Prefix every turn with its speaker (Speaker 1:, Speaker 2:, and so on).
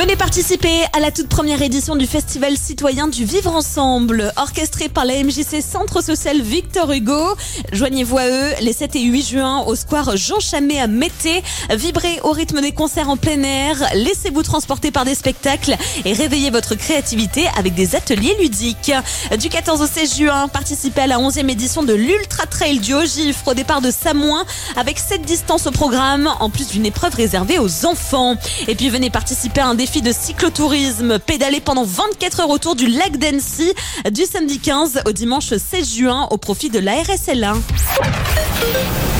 Speaker 1: voulez participer à la toute première édition du Festival citoyen du Vivre Ensemble, orchestré par la MJC Centre Social Victor Hugo? Joignez-vous à eux les 7 et 8 juin au square Jean Chamet à Mété. Vibrez au rythme des concerts en plein air, laissez-vous transporter par des spectacles et réveillez votre créativité avec des ateliers ludiques. Du 14 au 16 juin, participez à la 11e édition de l'Ultra Trail du Haut-Gifre au départ de Samoin avec 7 distances au programme, en plus d'une épreuve réservée aux enfants. Et puis venez participer à un défi de cyclotourisme, pédaler pendant 24 heures autour du lac d'Annecy du samedi 15 au dimanche 16 juin au profit de la RSLA.